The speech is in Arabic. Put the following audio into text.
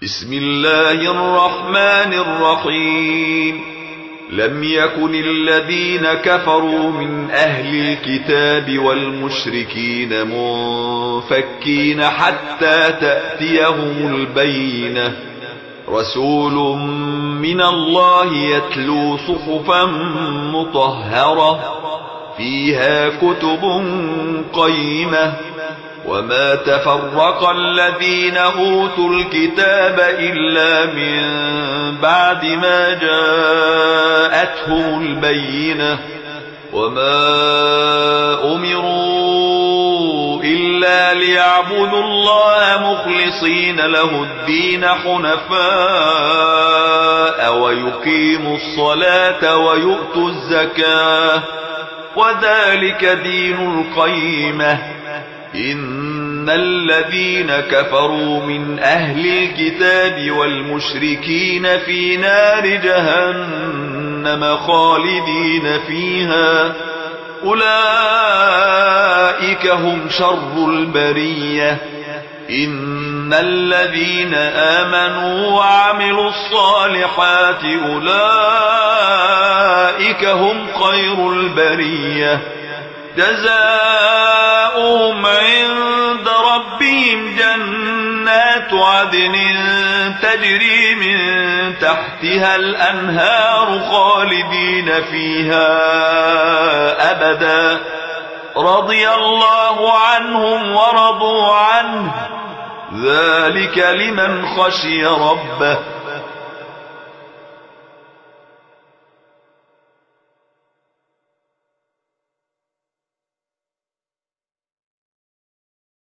بسم الله الرحمن الرحيم. لم يكن الذين كفروا من أهل الكتاب والمشركين منفكين حتى تأتيهم البينة، رسول من الله يتلو صحفا مطهرة فيها كتب قيمة. وما تفرق الذين أوتوا الكتاب إلا من بعد ما جاءتهم البينة، وما أمروا إلا ليعبدوا الله مخلصين له الدين حنفاء ويقيموا الصلاة ويؤتوا الزكاة وذلك دين القيمة. إن الذين كفروا من أهل الكتاب والمشركين في نار جهنم خالدين فيها، أولئك هم شر البرية. إن الذين آمنوا وعملوا الصالحات أولئك هم خير البرية، جزاؤهم عند ربهم جنات عدن تجري من تحتها الأنهار خالدين فيها أبدا، رضي الله عنهم ورضوا عنه، ذلك لمن خشي ربه.